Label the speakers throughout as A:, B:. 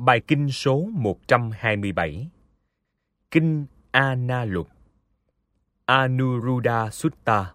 A: Bài kinh số 127. Kinh A Na Luật, Anuruddha Sutta.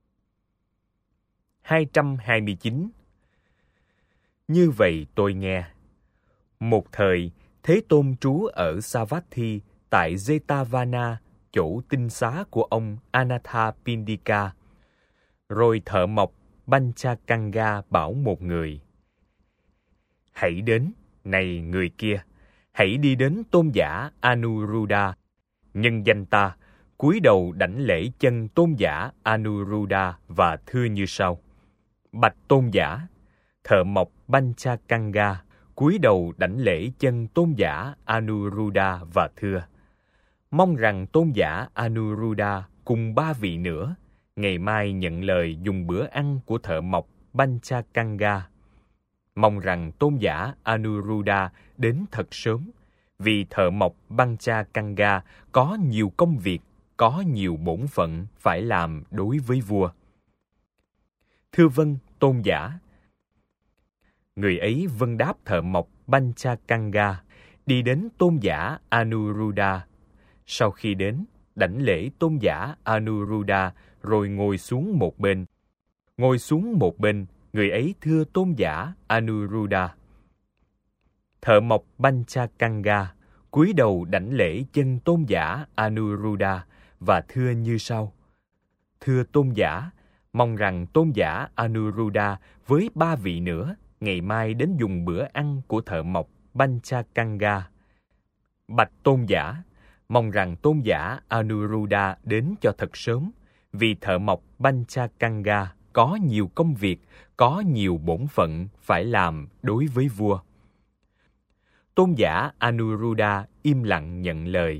A: 229. Như vậy tôi nghe. Một thời, Thế Tôn trú ở Savatthi tại Jetavana, chỗ tinh xá của ông Anathapindika. Rồi thợ mộc Panchakanga bảo một người: hãy đến, này người kia, hãy đi đến tôn giả Anuruddha. Nhân danh ta, cúi đầu đảnh lễ chân tôn giả Anuruddha và thưa như sau: bạch tôn giả. Thợ mộc Panchakanga cúi đầu đảnh lễ chân tôn giả Anuruddha và thưa: mong rằng tôn giả Anuruddha cùng 3 vị nữa ngày mai nhận lời dùng bữa ăn của thợ mộc Panchakanga. Mong rằng tôn giả Anuruddha đến thật sớm, vì thợ mộc Panchakanga có nhiều công việc, có nhiều bổn phận phải làm đối với vua. Thưa vâng, tôn giả. Người ấy vâng đáp thợ mộc Panchakanga, đi đến tôn giả Anuruddha. Sau khi đến, đảnh lễ tôn giả Anuruddha rồi ngồi xuống một bên. Ngồi xuống một bên, người ấy thưa tôn giả Anuruddha. Thợ mộc Panchakanga cúi đầu đảnh lễ chân tôn giả Anuruddha và thưa như sau: thưa tôn giả, mong rằng tôn giả Anuruddha với 3 vị nữa ngày mai đến dùng bữa ăn của thợ mộc Panchakanga. Bạch tôn giả, mong rằng tôn giả Anuruddha đến cho thật sớm, vì thợ mộc Panchakanga có nhiều công việc, có nhiều bổn phận phải làm đối với vua. Tôn giả Anuruddha im lặng nhận lời.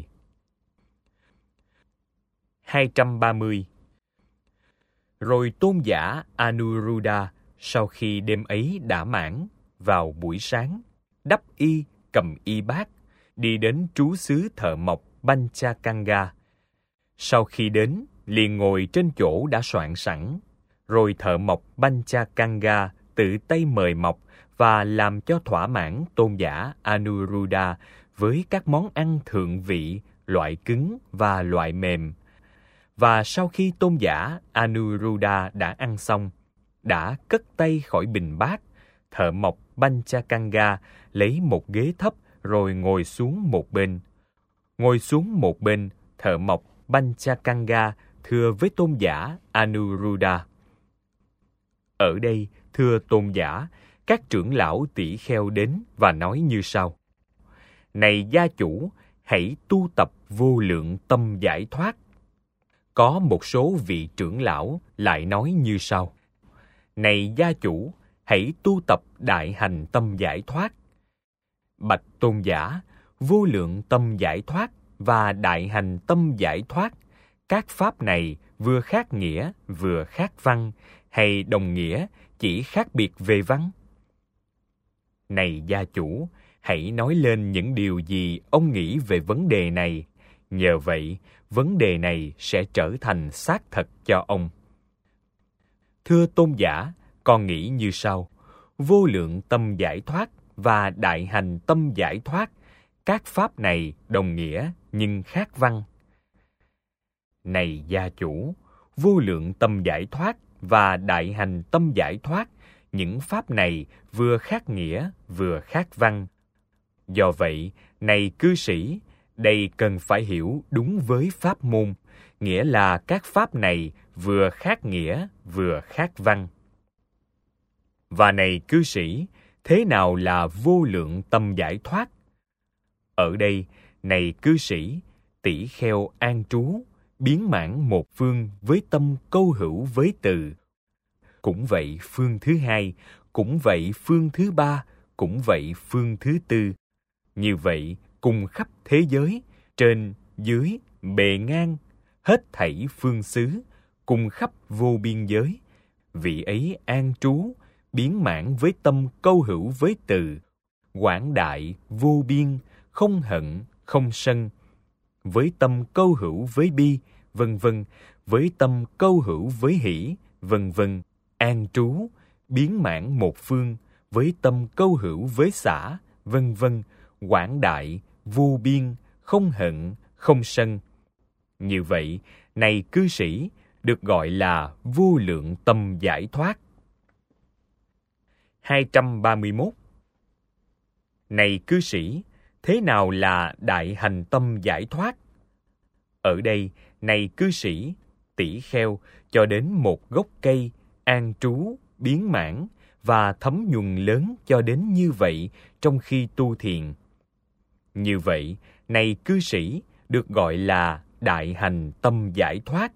A: 230. Rồi tôn giả Anuruddha sau khi đêm ấy đã mãn, vào buổi sáng, đắp y, cầm y bát, đi đến trú xứ thợ mộc Panchakanga. Sau khi đến, liền ngồi trên chỗ đã soạn sẵn. Rồi thợ mộc Panchakanga tự tay mời mọc và làm cho thỏa mãn tôn giả Anuruddha với các món ăn thượng vị, loại cứng và loại mềm. Và sau khi tôn giả Anuruddha đã ăn xong, đã cất tay khỏi bình bát, thợ mộc Panchakanga lấy một ghế thấp rồi ngồi xuống một bên. Ngồi xuống một bên, thợ mộc Panchakanga thưa với tôn giả Anuruddha: ở đây, thưa tôn giả, các trưởng lão tỷ kheo đến và nói như sau: này gia chủ, hãy tu tập vô lượng tâm giải thoát. Có một số vị trưởng lão lại nói như sau: này gia chủ, hãy tu tập đại hành tâm giải thoát. Bạch tôn giả, vô lượng tâm giải thoát và đại hành tâm giải thoát, các pháp này vừa khác nghĩa, vừa khác văn, hay đồng nghĩa, chỉ khác biệt về văn? Này gia chủ, hãy nói lên những điều gì ông nghĩ về vấn đề này. Nhờ vậy, vấn đề này sẽ trở thành xác thật cho ông. Thưa tôn giả, con nghĩ như sau: vô lượng tâm giải thoát và đại hành tâm giải thoát, các pháp này đồng nghĩa nhưng khác văn. Này gia chủ, vô lượng tâm giải thoát và đại hành tâm giải thoát, những pháp này vừa khác nghĩa, vừa khác văn. Do vậy, này cư sĩ, đây cần phải hiểu đúng với pháp môn, nghĩa là các pháp này vừa khác nghĩa, vừa khác văn. Và này cư sĩ, thế nào là vô lượng tâm giải thoát? Ở đây, này cư sĩ, tỷ kheo an trú, biến mãn một phương với tâm câu hữu với từ. Cũng vậy phương thứ hai, cũng vậy phương thứ ba, cũng vậy phương thứ tư. Như vậy, cùng khắp thế giới, trên, dưới, bề ngang, hết thảy phương xứ, cùng khắp vô biên giới, vị ấy an trú, biến mãn với tâm câu hữu với từ, quảng đại, vô biên, không hận, không sân, với tâm câu hữu với bi, vân vân, với tâm câu hữu với hỷ, vân vân, an trú, biến mãn một phương, với tâm câu hữu với xả, vân vân, quảng đại, vô biên, không hận, không sân. Như vậy, này cư sĩ, được gọi là vô lượng tâm giải thoát. 231. Này cư sĩ, thế nào là đại hành tâm giải thoát? Ở đây, này cư sĩ, tỷ kheo cho đến một gốc cây, an trú, biến mãn và thấm nhuần lớn cho đến như vậy trong khi tu thiền. Như vậy, này cư sĩ, được gọi là đại hành tâm giải thoát.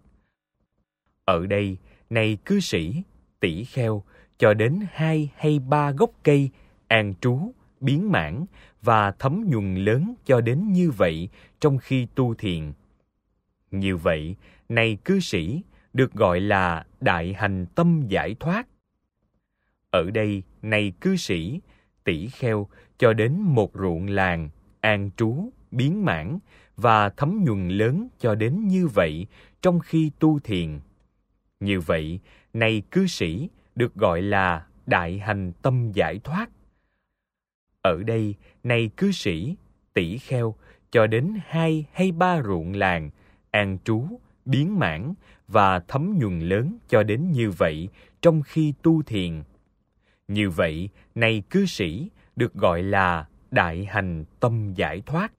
A: Ở đây, này cư sĩ, tỷ kheo cho đến 2 hay 3 gốc cây, an trú, biến mãn và thấm nhuần lớn cho đến như vậy trong khi tu thiền. Như vậy, này cư sĩ, được gọi là đại hành tâm giải thoát. Ở đây, này cư sĩ, tỷ kheo cho đến một ruộng làng, an trú, biến mãn và thấm nhuần lớn cho đến như vậy trong khi tu thiền. Như vậy, này cư sĩ, được gọi là đại hành tâm giải thoát. Ở đây, này cư sĩ, tỷ kheo cho đến 2 hay 3 ruộng làng, an trú, biến mãn và thấm nhuần lớn cho đến như vậy trong khi tu thiền. Như vậy, này cư sĩ, được gọi là đại hành tâm giải thoát.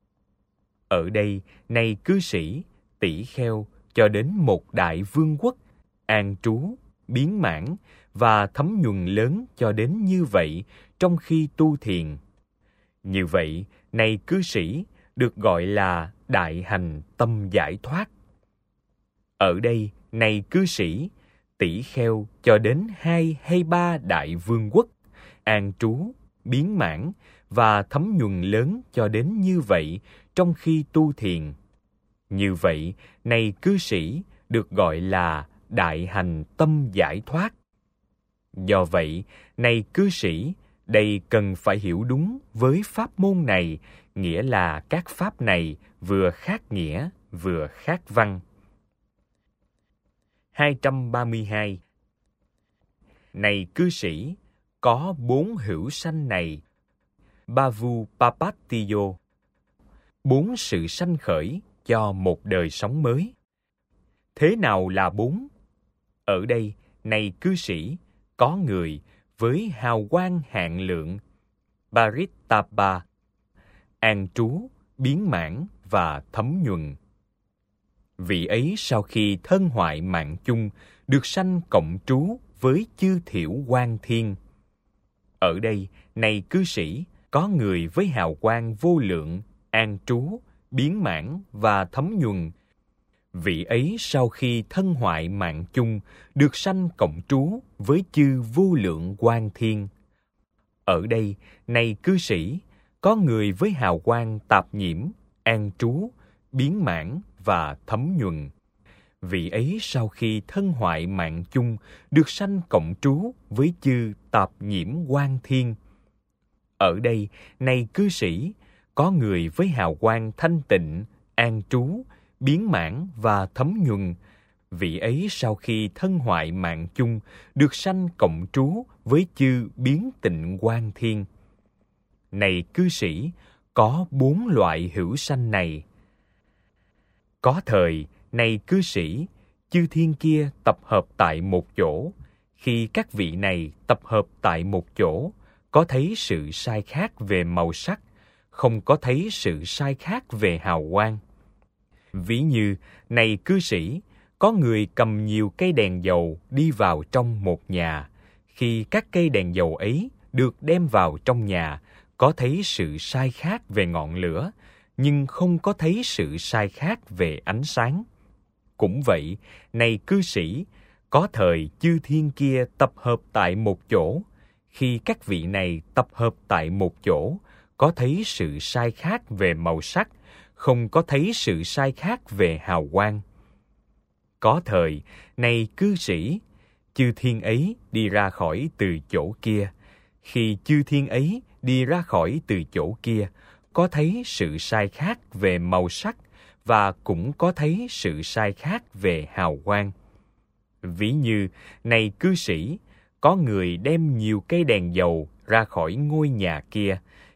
A: Ở đây, này cư sĩ, tỷ kheo cho đến một đại vương quốc, an trú, biến mãn và thấm nhuần lớn cho đến như vậy trong khi tu thiền. Như vậy, này cư sĩ, được gọi là đại hành tâm giải thoát. Ở đây, này cư sĩ, tỷ kheo cho đến 2 hay 3 đại vương quốc, an trú, biến mãn và thấm nhuần lớn cho đến như vậy trong khi tu thiền. Như vậy, này cư sĩ, được gọi là đại hành tâm giải thoát. Do vậy, này cư sĩ, đây cần phải hiểu đúng với pháp môn này, nghĩa là các pháp này vừa khác nghĩa, vừa khác văn. 232. Này cư sĩ, có 4 hữu sanh này, Bhavupapattiyo, 4 sự sanh khởi cho một đời sống mới. Thế nào là 4? Ở đây, này cư sĩ, có người với hào quang hạn lượng, Parittapa, an trú, biến mãn và thấm nhuần. Vị ấy sau khi thân hoại mạng chung, được sanh cộng trú với chư thiểu quang thiên. Ở đây, này cư sĩ, có người với hào quang vô lượng, an trú, biến mãn và thấm nhuần. Vị ấy sau khi thân hoại mạng chung, được sanh cộng trú với chư vô lượng quang thiên. Ở đây, này cư sĩ, có người với hào quang tạp nhiễm, an trú, biến mãn và thấm nhuần. Vị ấy sau khi thân hoại mạng chung, được sanh cộng trú với chư tạp nhiễm quang thiên. Ở đây, này cư sĩ, có người với hào quang thanh tịnh, an trú, biến mãn và thấm nhuần. Vị ấy sau khi thân hoại mạng chung, được sanh cộng trú với chư biến tịnh quang thiên. Này cư sĩ, có 4 loại hữu sanh này. Có thời, này cư sĩ, chư thiên kia tập hợp tại một chỗ. Khi các vị này tập hợp tại một chỗ, có thấy sự sai khác về màu sắc, không có thấy sự sai khác về hào quang. Ví như, này cư sĩ, có người cầm nhiều cây đèn dầu đi vào trong một nhà. Khi các cây đèn dầu ấy được đem vào trong nhà, có thấy sự sai khác về ngọn lửa, nhưng không có thấy sự sai khác về ánh sáng. Cũng vậy, này cư sĩ, có thời chư thiên kia tập hợp tại một chỗ. Khi các vị này tập hợp tại một chỗ, có thấy sự sai khác về màu sắc, không có thấy sự sai khác về hào quang. Có thời, này cư sĩ, chư thiên ấy đi ra khỏi từ chỗ kia. Khi chư thiên ấy đi ra khỏi từ chỗ kia, có thấy sự sai khác về màu sắc và cũng có thấy sự sai khác về hào quang. Ví như, này cư sĩ, có người đem nhiều cây đèn dầu ra khỏi ngôi nhà kia.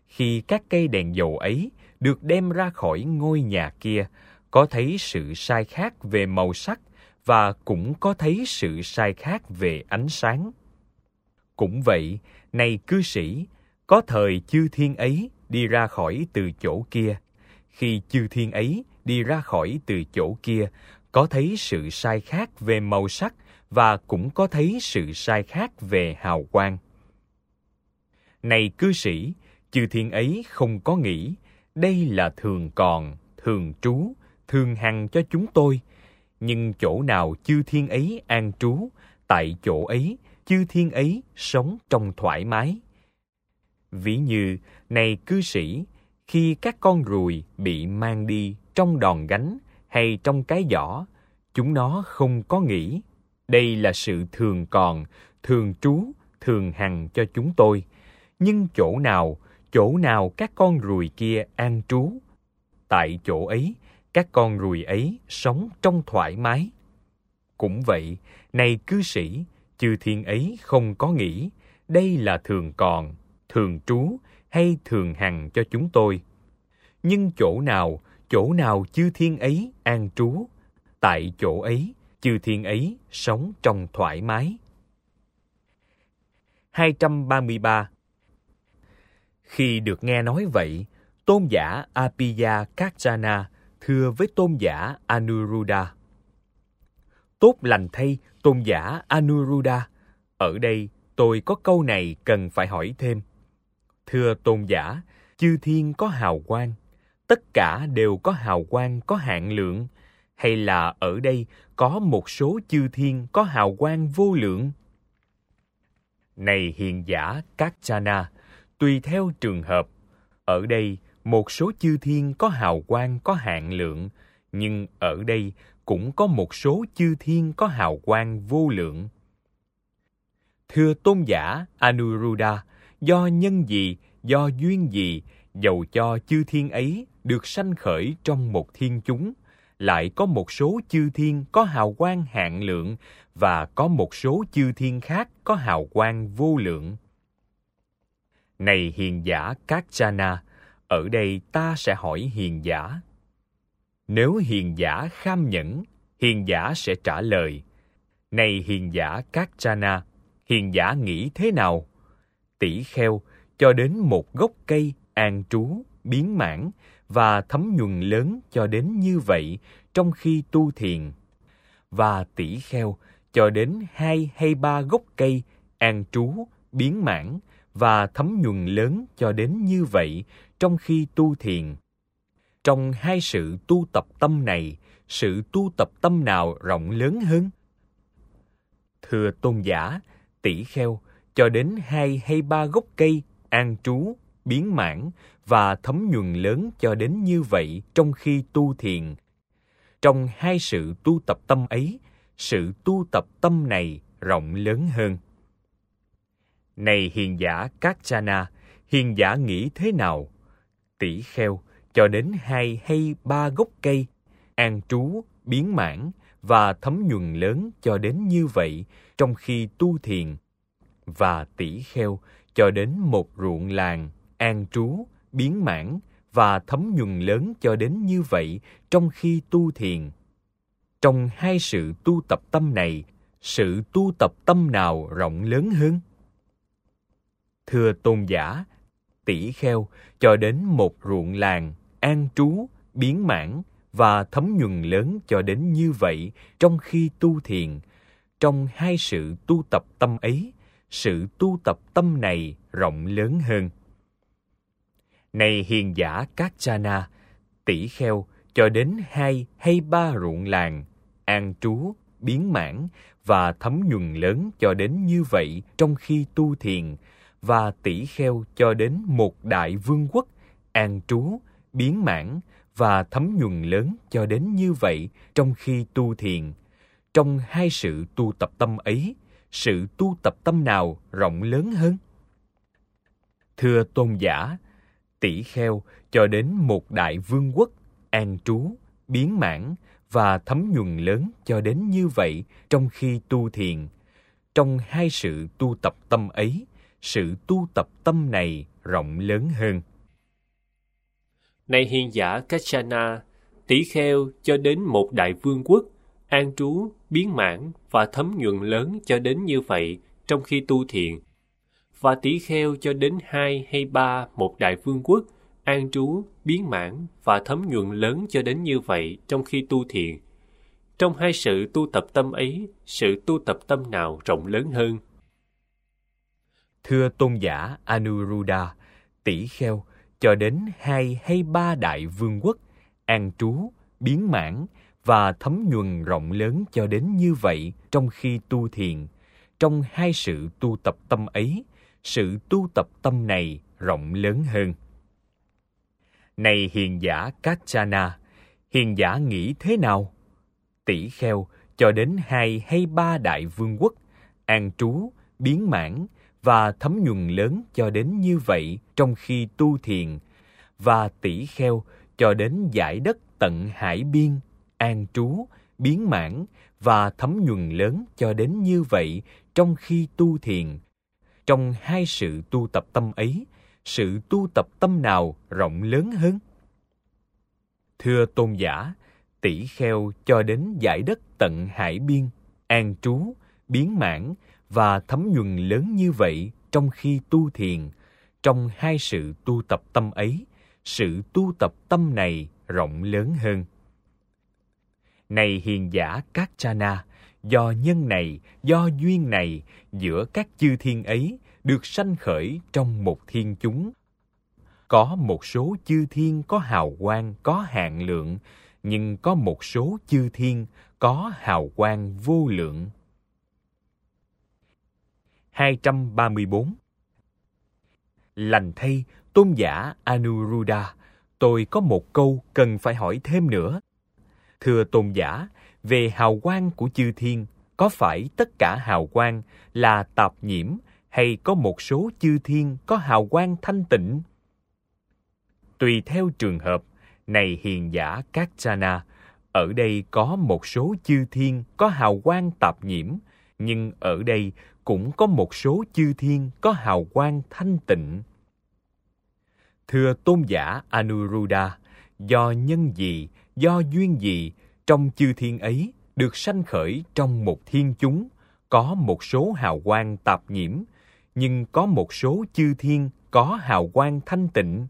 A: khi các cây đèn dầu ấy được đem ra khỏi ngôi nhà kia, có thấy sự sai khác về màu sắc và cũng có thấy sự sai khác về ánh sáng. Cũng vậy, này cư sĩ, có thời chư thiên ấy đi ra khỏi từ chỗ kia. Khi chư thiên ấy đi ra khỏi từ chỗ kia, có thấy sự sai khác về màu sắc và cũng có thấy sự sai khác về hào quang. Này cư sĩ, chư thiên ấy không có nghĩ, đây là thường còn, thường trú, thường hằng cho chúng tôi. Nhưng chỗ nào chư thiên ấy an trú, tại chỗ ấy, chư thiên ấy sống trong thoải mái. Ví như, này cư sĩ, khi các con ruồi bị mang đi trong đòn gánh hay trong cái giỏ, chúng nó không có nghĩ, đây là sự thường còn, thường trú, thường hằng cho chúng tôi. Nhưng chỗ nào các con ruồi kia an trú, tại chỗ ấy, các con ruồi ấy sống trong thoải mái. Cũng vậy, này cư sĩ, chư thiên ấy không có nghĩ, đây là thường còn, thường trú hay thường hằng cho chúng tôi. Nhưng chỗ nào chư thiên ấy an trú, tại chỗ ấy, chư thiên ấy sống trong thoải mái. 233. Khi được nghe nói vậy, tôn giả Apiya Kachana thưa với tôn giả Anuruddha: Tốt lành thay, tôn giả Anuruddha, ở đây tôi có câu này cần phải hỏi thêm. Thưa tôn giả, chư thiên có hào quang, tất cả đều có hào quang có hạn lượng, hay là ở đây có một số chư thiên có hào quang vô lượng? Này hiền giả Kachana, tùy theo trường hợp, ở đây một số chư thiên có hào quang có hạn lượng, nhưng ở đây cũng có một số chư thiên có hào quang vô lượng. Thưa tôn giả Anuruddha, do nhân gì, do duyên gì, dầu cho chư thiên ấy được sanh khởi trong một thiên chúng, lại có một số chư thiên có hào quang hạn lượng và có một số chư thiên khác có hào quang vô lượng. Này hiền giả Kachana, ở đây ta sẽ hỏi hiền giả. Nếu hiền giả kham nhẫn, hiền giả sẽ trả lời: Này hiền giả Kachana, hiền giả nghĩ thế nào? Tỷ kheo cho đến một gốc cây an trú, biến mãn và thấm nhuần lớn cho đến như vậy trong khi tu thiền. Và tỷ kheo cho đến 2 hay 3 gốc cây an trú, biến mãn và thấm nhuần lớn cho đến như vậy trong khi tu thiền. Trong hai sự tu tập tâm này, sự tu tập tâm nào rộng lớn hơn? Thưa tôn giả, tỷ kheo cho đến 2 hay 3 gốc cây an trú, biến mãn và thấm nhuần lớn cho đến như vậy trong khi tu thiền. Trong hai sự tu tập tâm ấy, sự tu tập tâm này rộng lớn hơn. Này hiền giả Kachana, hiền giả nghĩ thế nào? Tỷ kheo cho đến 2 hay 3 gốc cây an trú, biến mãn và thấm nhuần lớn cho đến như vậy trong khi tu thiền. Và tỷ kheo cho đến một ruộng làng an trú, biến mãn và thấm nhuần lớn cho đến như vậy trong khi tu thiền. Trong hai sự tu tập tâm này, sự tu tập tâm nào rộng lớn hơn? Thưa tôn giả, tỷ kheo cho đến một ruộng làng an trú, biến mãn và thấm nhuần lớn cho đến như vậy trong khi tu thiền. Trong hai sự tu tập tâm ấy, sự tu tập tâm này rộng lớn hơn. Này hiền giả Kachana, tỷ kheo cho đến 2 hay 3 ruộng làng an trú, biến mãn và thấm nhuần lớn cho đến như vậy trong khi tu thiền, và tỷ kheo cho đến một đại vương quốc an trú, biến mãn và thấm nhuần lớn cho đến như vậy trong khi tu thiền. Trong hai sự tu tập tâm ấy, sự tu tập tâm nào rộng lớn hơn? Thưa tôn giả, tỷ kheo cho đến một đại vương quốc an trú, biến mãn và thấm nhuần lớn cho đến như vậy trong khi tu thiền. Trong hai sự tu tập tâm ấy, sự tu tập tâm này rộng lớn hơn.
B: Này hiền giả Kachana, tỷ kheo cho đến một đại vương quốc, an trú, biến mãn và thấm nhuần lớn cho đến như vậy trong khi tu thiền. Và tỷ kheo cho đến 2 hay 3 một đại vương quốc, an trú, biến mãn và thấm nhuần lớn cho đến như vậy trong khi tu thiền. Trong hai sự tu tập tâm ấy, sự tu tập tâm nào rộng lớn hơn?
A: Thưa tôn giả Anuruddha, tỷ kheo cho đến 2 hay 3 đại vương quốc, an trú, biến mãn và thấm nhuần rộng lớn cho đến như vậy trong khi tu thiền. Trong hai sự tu tập tâm ấy, sự tu tập tâm này rộng lớn hơn. Này hiền giả Kachana, hiền giả nghĩ thế nào? Tỷ kheo cho đến 2 hay 3 đại vương quốc, an trú, biến mãn và thấm nhuần lớn cho đến như vậy trong khi tu thiền, và tỷ kheo cho đến dải đất tận hải biên, an trú, biến mãn và thấm nhuần lớn cho đến như vậy trong khi tu thiền. Trong hai sự tu tập tâm ấy, sự tu tập tâm nào rộng lớn hơn? Thưa tôn giả, tỷ kheo cho đến dải đất tận hải biên, an trú, biến mãn và thấm nhuần lớn như vậy trong khi tu thiền. Trong hai sự tu tập tâm ấy, sự tu tập tâm này rộng lớn hơn. Này hiền giả Kachana, do nhân này, do duyên này, giữa các chư thiên ấy được sanh khởi trong một thiên chúng. Có một số chư thiên có hào quang, có hạn lượng, nhưng có một số chư thiên có hào quang vô lượng. 234. Lành thay, tôn giả Anuruddha, tôi có một câu cần phải hỏi thêm nữa. Thưa tôn giả, về hào quang của chư thiên, có phải tất cả hào quang là tạp nhiễm hay có một số chư thiên có hào quang thanh tịnh? Tùy theo trường hợp, này hiền giả Kachana, ở đây có một số chư thiên có hào quang tạp nhiễm, nhưng ở đây cũng có một số chư thiên có hào quang thanh tịnh. Thưa tôn giả Anuruddha, do nhân gì, do duyên gì, trong chư thiên ấy được sanh khởi trong một thiên chúng, có một số hào quang tạp nhiễm, nhưng có một số chư thiên có hào quang thanh tịnh.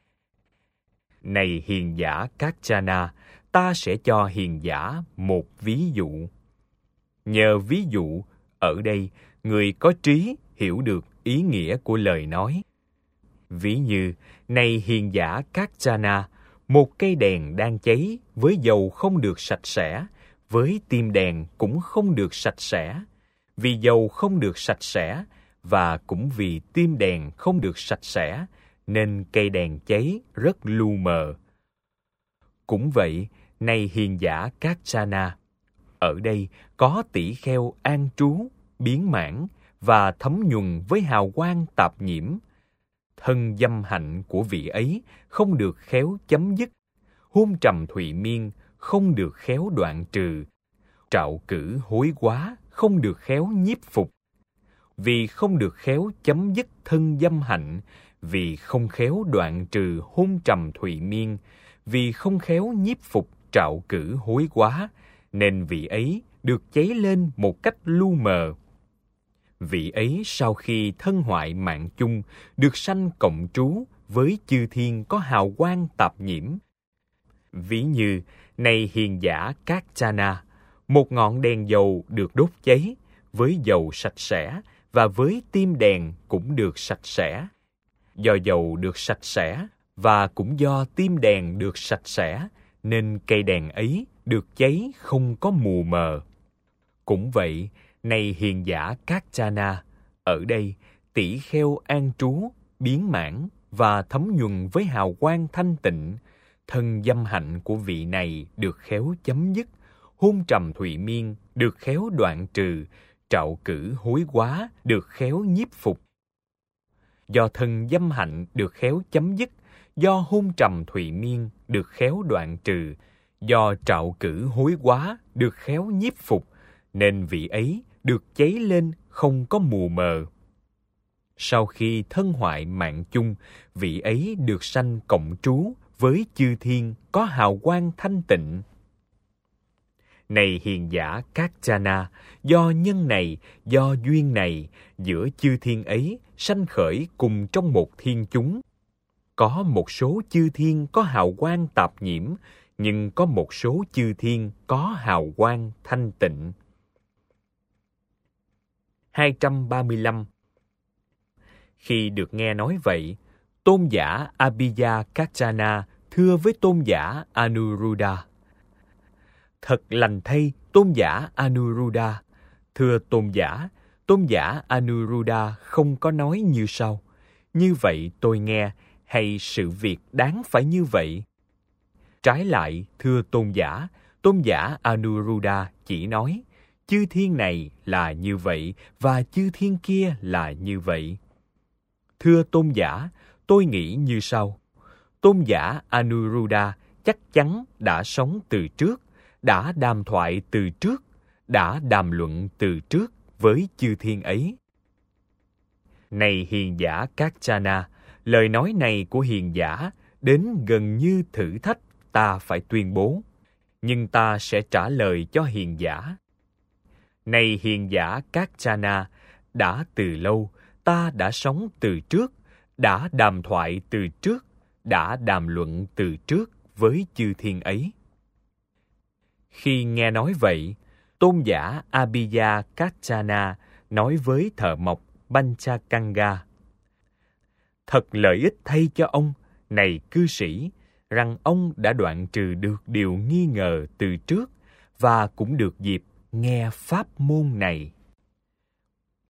A: Này hiền giả Kachana, ta sẽ cho hiền giả một ví dụ. Nhờ ví dụ, ở đây người có trí hiểu được ý nghĩa của lời nói. Ví như, này hiền giả Kachana, một cây đèn đang cháy với dầu không được sạch sẽ, với tim đèn cũng không được sạch sẽ. Vì dầu không được sạch sẽ, và cũng vì tim đèn không được sạch sẽ, nên cây đèn cháy rất lu mờ. Cũng vậy, này hiền giả Kachana, ở đây có tỷ kheo an trú, biến mãn và thấm nhuần với hào quang tạp nhiễm. Thân dâm hạnh của vị ấy không được khéo chấm dứt, hôn trầm thụy miên không được khéo đoạn trừ, trạo cử hối quá không được khéo nhiếp phục. Vì không được khéo chấm dứt thân dâm hạnh, vì không khéo đoạn trừ hôn trầm thụy miên, vì không khéo nhiếp phục trạo cử hối quá, nên vị ấy được cháy lên một cách lu mờ. Vị ấy sau khi thân hoại mạng chung, được sanh cộng trú với chư thiên có hào quang tạp nhiễm. Ví như, này hiền giả Kachana, một ngọn đèn dầu được đốt cháy, với dầu sạch sẽ, và với tim đèn cũng được sạch sẽ. Do dầu được sạch sẽ, và cũng do tim đèn được sạch sẽ, nên cây đèn ấy được cháy không có mù mờ. Cũng vậy, này hiền giả Kachana, ở đây tỷ kheo an trú, biến mãn và thấm nhuần với hào quang thanh tịnh. Thân dâm hạnh của vị này được khéo chấm dứt, hôn trầm thụy miên được khéo đoạn trừ, trạo cử hối quá được khéo nhiếp phục. Do thân dâm hạnh được khéo chấm dứt, do hôn trầm thụy miên được khéo đoạn trừ, do trạo cử hối quá được khéo nhiếp phục, nên vị ấy được cháy lên không có mù mờ. Sau khi thân hoại mạng chung, vị ấy được sanh cộng trú với chư thiên có hào quang thanh tịnh. Này hiền giả Kaccana, do nhân này, do duyên này, giữa chư thiên ấy sanh khởi cùng trong một thiên chúng. Có một số chư thiên có hào quang tạp nhiễm, nhưng có một số chư thiên có hào quang thanh tịnh. 235. Khi được nghe nói vậy, tôn giả Abhiya Kaccana thưa với tôn giả Anuruddha: Thật lành thay, tôn giả Anuruddha. Thưa tôn giả Anuruddha không có nói như sau: Như vậy tôi nghe, hay sự việc đáng phải như vậy? Trái lại, thưa tôn giả Anuruddha chỉ nói: Chư thiên này là như vậy, và chư thiên kia là như vậy. Thưa tôn giả, tôi nghĩ như sau: Tôn giả Anuruddha chắc chắn đã sống từ trước, đã đàm thoại từ trước, đã đàm luận từ trước với chư thiên ấy. Này hiền giả Kaccana, lời nói này của hiền giả đến gần như thử thách ta phải tuyên bố, nhưng ta sẽ trả lời cho hiền giả. Này hiền giả Kaccana, đã từ lâu ta đã sống từ trước, đã đàm thoại từ trước, đã đàm luận từ trước với chư thiên ấy. Khi nghe nói vậy, tôn giả Abhiya Kaccana nói với thợ mộc Panchakanga: Thật lợi ích thay cho ông, này cư sĩ, rằng ông đã đoạn trừ được điều nghi ngờ từ trước và cũng được dịp nghe pháp môn này.